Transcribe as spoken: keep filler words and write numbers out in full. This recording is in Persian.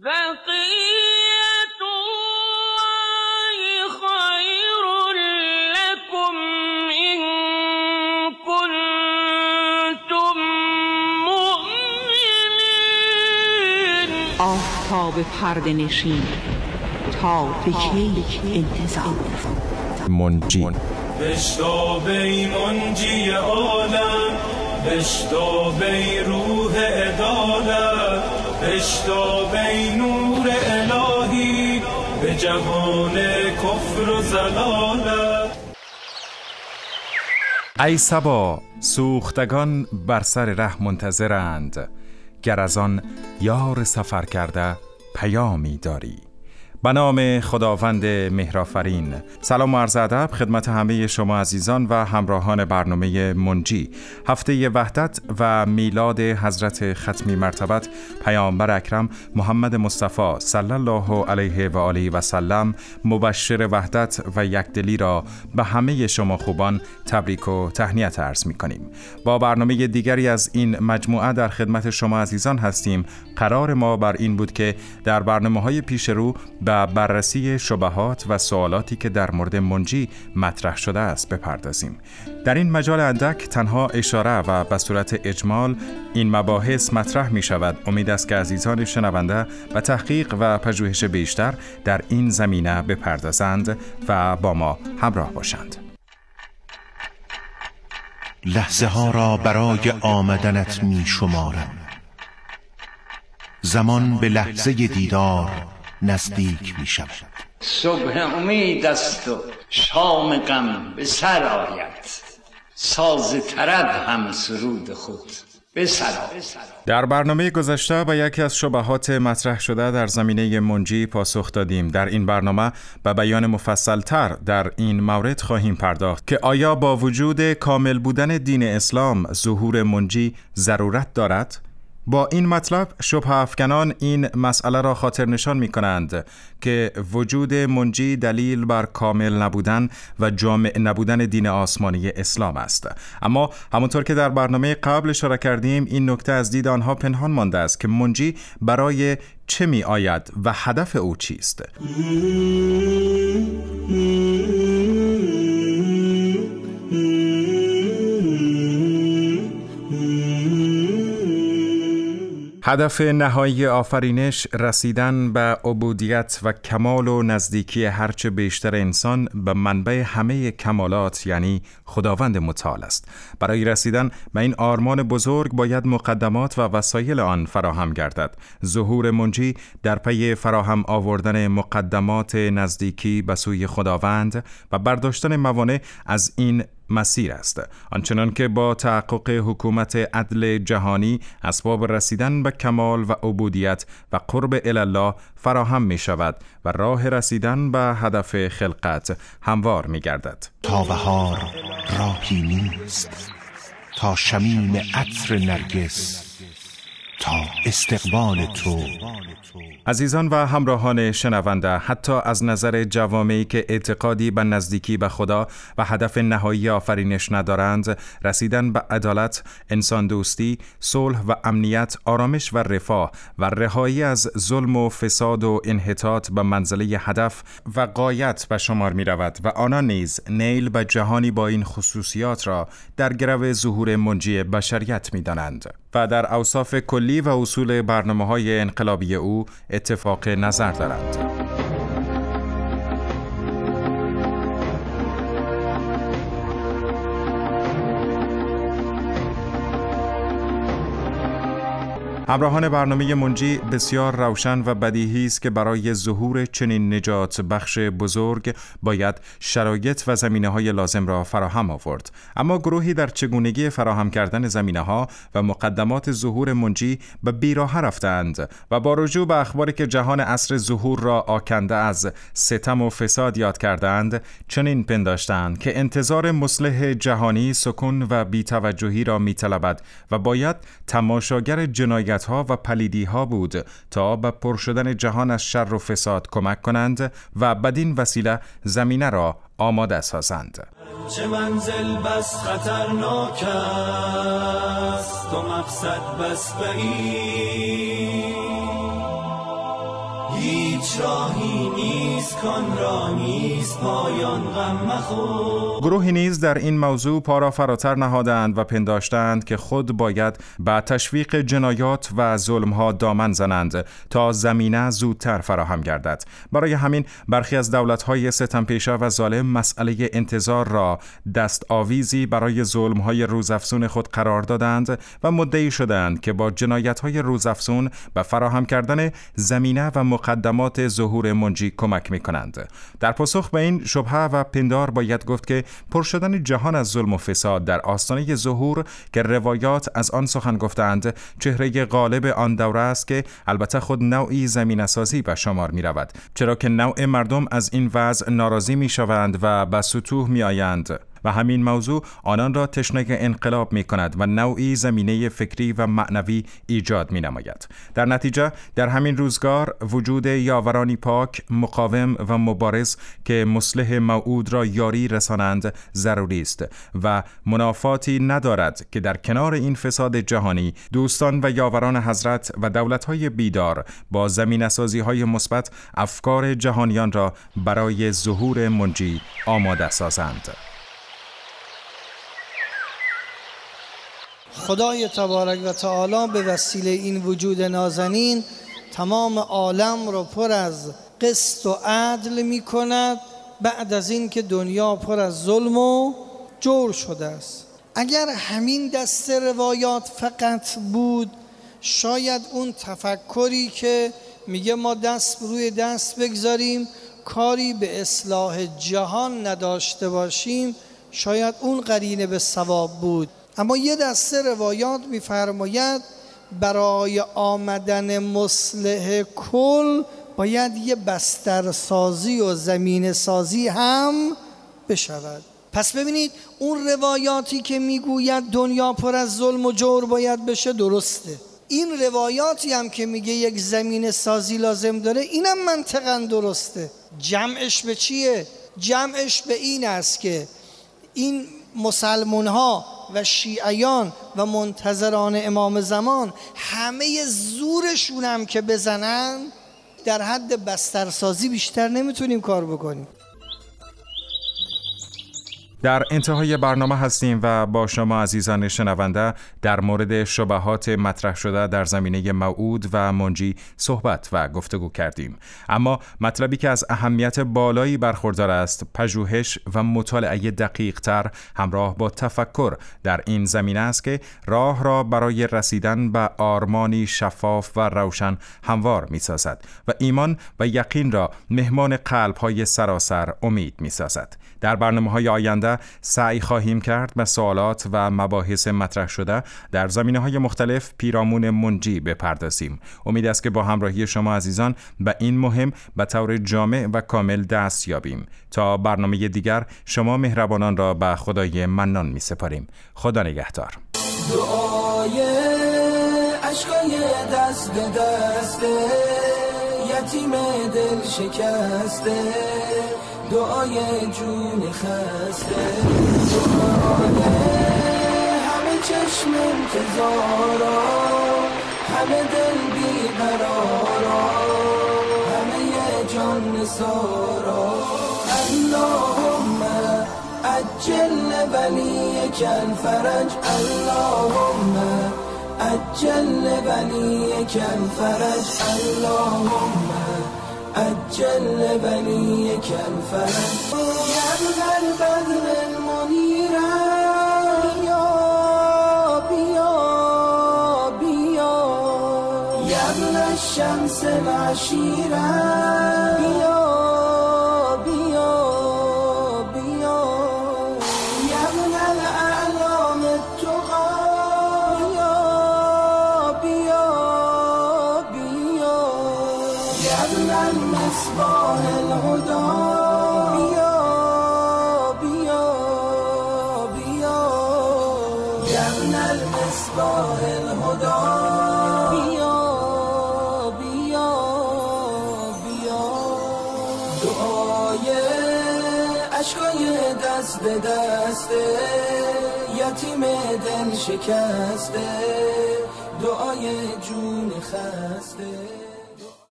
بقیت الله خیر لکم ان کنتم مؤمنین. آفتاب پرده نشین تا به کی انتظار؟ منجی بشتاب ای منجی عالم، بشتاب ای روح عدالت، بشتاب ای نور الهی به جهان کفر و ضلالت. ای صبا سوختگان بر سر ره منتظرند، گر از آن یار سفر کرده پیامی داری. به نام خداوند مهرآفرین. سلام و عرض ادب خدمت همه شما عزیزان و همراهان برنامه منجی. هفته وحدت و میلاد حضرت ختمی مرتبت پیامبر اکرم محمد مصطفی صلی الله علیه و آله و سلم مبشر وحدت و یکدلی را به همه شما خوبان تبریک و تهنیت عرض می کنیم. با برنامه دیگری از این مجموعه در خدمت شما عزیزان هستیم. قرار ما بر این بود که در برنامه‌های پیش رو به بررسی شبهات و سوالاتی که در مورد منجی مطرح شده است بپردازیم. در این مجال اندک تنها اشاره و به صورت اجمال این مباحث مطرح می شود. امید است که عزیزان شنونده به تحقیق و پژوهش بیشتر در این زمینه بپردازند و با ما همراه باشند. لحظه ها را برای آمدنت می شمارم، زمان به لحظه دیدار نزدیک می شود. صبح امید است و شام غم به سر آید، ساز طرب هم سرود خود به سر آید. در برنامه گذشته به یکی از شبهات مطرح شده در زمینه منجی پاسخ دادیم. در این برنامه به بیان مفصل‌تر در این مورد خواهیم پرداخت که آیا با وجود کامل بودن دین اسلام ظهور منجی ضرورت دارد؟ با این مطلب شبهه افکنان این مسئله را خاطر نشان می کنند که وجود منجی دلیل بر کامل نبودن و جامع نبودن دین آسمانی اسلام است. اما همونطور که در برنامه قبل اشاره کردیم این نکته از دید آنها پنهان مانده است که منجی برای چه می آید و هدف او چیست؟ هدف نهایی آفرینش رسیدن به عبودیت و کمال و نزدیکی هرچه بیشتر انسان به منبع همه کمالات یعنی خداوند متعال است. برای رسیدن به این آرمان بزرگ باید مقدمات و وسایل آن فراهم گردد. ظهور منجی در پی فراهم آوردن مقدمات نزدیکی به سوی خداوند و برداشتن موانع از این مسیر است. آنچنان که با تحقق حکومت عدل جهانی اسباب رسیدن به کمال و عبودیت و قرب الله فراهم می شود و راه رسیدن به هدف خلقت هموار می گردد. تا بهار راهی نیست، تا شمیم عطر نرگس، تا استقبال تو. عزیزان و همراهان شنونده، حتی از نظر جوامعی که اعتقادی به نزدیکی به خدا و هدف نهایی آفرینش ندارند، رسیدن به عدالت، انسان دوستی، صلح و امنیت، آرامش و رفاه و رهایی از ظلم و فساد و انحطاط به منزله هدف و غایت به شمار می رود و آنان نیز نیل به جهانی با این خصوصیات را در گرو ظهور منجی بشریت می دانند و در اوصاف کلی و اصول برنامه‌های انقلابی او اتفاق نظر دارند. همراهان برنامه منجی، بسیار روشن و بدیهی است که برای ظهور چنین نجات بخش بزرگ باید شرایط و زمینه‌های لازم را فراهم آورد. اما گروهی در چگونگی فراهم کردن زمینه‌ها و مقدمات ظهور منجی به بیراه رفتند و با رجوع به اخباری که جهان عصر ظهور را آکنده از ستم و فساد یاد کردند، چنین پنداشتند که انتظار مصلح جهانی سکون و بی‌توجهی را می‌طلبد و باید تماشاگر جنایت ها و پلیدی ها بود تا به پر شدن جهان از شر و فساد کمک کنند و بدین وسیله زمینه را آماده سازند. چه منزل بس خطرناک است و مقصد بس بعید، هیچ راهی نیست کان را نیست پایان غم مخور. گروهی نیز در این موضوع پا را فراتر نهادند و پنداشتند که خود باید به تشویق جنایات و ظلمها دامن زنند تا زمینه زودتر فراهم گردد. برای همین برخی از دولت‌های ستمپیشه و ظالم مسئله انتظار را دست آویزی برای ظلم‌های روزافزون خود قرار دادند و مدعی شدند که با جنایت‌های روزافزون به فراهم کردن زمینه و مقدمات ظهور منجی کمک می‌کنند. در پاسخ به این شبهه و پندار باید گفت که پر شدن جهان از ظلم و فساد در آستانه ظهور که روایات از آن سخن گفتند چهره غالب آن دوره است که البته خود نوعی زمینه‌سازی به شمار می‌رود، چرا که نوع مردم از این وضع ناراضی می‌شوند و به سطوح می‌آیند و همین موضوع آنان را تشنه انقلاب می کند و نوعی زمینه فکری و معنوی ایجاد می نماید. در نتیجه در همین روزگار وجود یاورانی پاک، مقاوم و مبارز که مصلح موعود را یاری رسانند ضروری است و منافاتی ندارد که در کنار این فساد جهانی دوستان و یاوران حضرت و دولت‌های بیدار با زمینه‌سازی‌های مثبت افکار جهانیان را برای ظهور منجی آماده سازند. خدای تبارک و تعالی به وسیله این وجود نازنین تمام عالم را پر از قسط و عدل می کند بعد از این که دنیا پر از ظلم و جور شده است. اگر همین دست روایات فقط بود، شاید اون تفکری که میگه ما دست روی دست بگذاریم کاری به اصلاح جهان نداشته باشیم، شاید اون قرینه به صواب بود. اما یه دسته روایات می‌فرماید برای آمدن مصلح کل باید یه بسترسازی و زمین سازی هم بشود. پس ببینید اون روایاتی که میگوید دنیا پر از ظلم و جور باید بشه درسته. این روایاتی هم که میگه یک زمین سازی لازم داره اینم منطقاً درسته. جمعش به چیه؟ جمعش به این است که این مسلمان ها و شیعیان و منتظران امام زمان همه زورشون هم که بزنن در حد بسترسازی بیشتر نمیتونیم کار بکنیم. در انتهای برنامه هستیم و با شما عزیزان شنونده در مورد شبهات مطرح شده در زمینه موعود و منجی صحبت و گفتگو کردیم. اما مطلبی که از اهمیت بالایی برخوردار است پژوهش و مطالعه دقیق تر همراه با تفکر در این زمینه است که راه را برای رسیدن به آرمانی شفاف و روشن هموار می سازد و ایمان و یقین را مهمان قلب‌های سراسر امید می سازد. در برنامه‌های آینده سعی خواهیم کرد به سوالات و مباحث مطرح شده در زمینه‌های مختلف پیرامون منجی بپردازیم. امید است که با همراهی شما عزیزان به این مهم به طور جامع و کامل دست یابیم. تا برنامه دیگر شما مهربانان را به خدای منان می‌سپاریم. خدا نگهدار. دعای عشقای دست به دست یتیم دل شکسته، دعای جون خسته، دعای همه چشم انتظارا، همه دل بیقرارا، همه جان نثارا. اللهم عجل ولیک الفرج، اللهم عجل ولیک الفرج، اللهم عجل ولیک الفرج. یا البدر المنیر بیا بیا بیا، یا ابن الشمس العشیر بیا بیا بیا، یا ابن الاعلام التقی بیا بیا بیا، یا ابن المصباح الهدى بیا بیا بیا، یا ابن المصباح الهدى بیا بیا بیا. دعای عشقای دست به دست یتیم دل شکسته، دعای جون خسته.